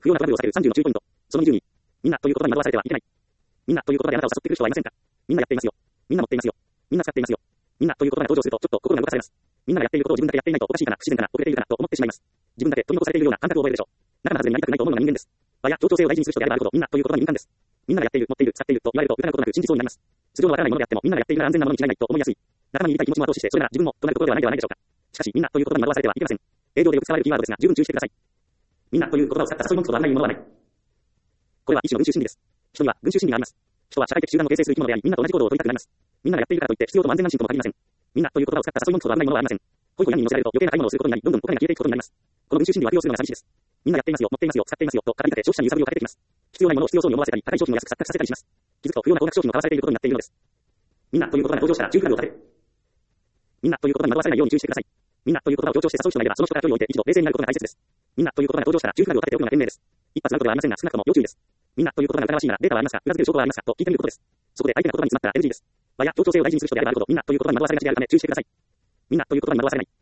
不要なトラブルを避ける30の注意ポイント。その20に。みんなという言葉に惑わされてはいけない。みんなという言葉であなたを誘っている人はいませんか？みんなやっていますよ。みんな持っていますよ。みんな使っていますよ。みんなという言葉が登場すると、ちょっと心が動かされます。みんながやっていることを自分だけやっていないとおかしいかな、不自然かな、遅れているかなと思ってしまいます。自分だけ取り残されているような感覚を覚えるでしょう。仲間外れになりたくないと思うのが人間です。場や協調性を大事にする人であればあるほど、みんなという言葉に敏感です。みんながやっている、持っている、使っていると言われると疑うことなく信じそうになります。素性のわからないものであっても、みんながやっているなら安全なものに違いないと思いやすい。仲間にいたい気持ちも後押しして、それなら自分もとなることではないではないでしょうか。しかし、みんなという言葉に惑わされてはいけません。営業でよく使われるキーワードですが、十分注意してください。みんなという言葉を使った誘い文句とはないものはない。これは一種の群衆心理です。人には群衆心理があります。人は社会的集団を形成する生き物であり、みんなと同じ行動を取りたくなります。みんながやっているからといって必要とも安全安心とも限りません。みんなという言葉を使った誘い文句とはないものはありません。恋と闇に乗せられると余計な買い物をすることになり、どんどんお金が消えていくことになります。この群衆心理を悪用するのが寂しいです。みんなやっていますよ、持っていますよ、使っていますよと語りかけ消費者に揺さぶりをかけてきます。必要ないものを必要そうに思わせたり、高い商品を安く錯覚させたりします。気づくと不要な高額商品を買わされていることになっているのです。みんなという言葉が登場したら注意フラグを立てる。みんなという言葉に惑わされないように注意してください。みんなという言葉を強調して誘う人がいれば、その人から距離を置いて一度冷静になることが大切です。みんなという言葉が登場したら注意フラグを立てておくのが賢明です。一発アウトではありませんが、少なくとも要注意です。みんなという言葉が疑わしいならデータはありますか、裏付ける証拠はありますかと聞いてみることです。そこで相手が言葉に詰まったら NG です。場や協調性を大事にする人であればあるほど、みんなという言葉に惑わされがちであるため注意してください。みんなという言葉に惑わされない。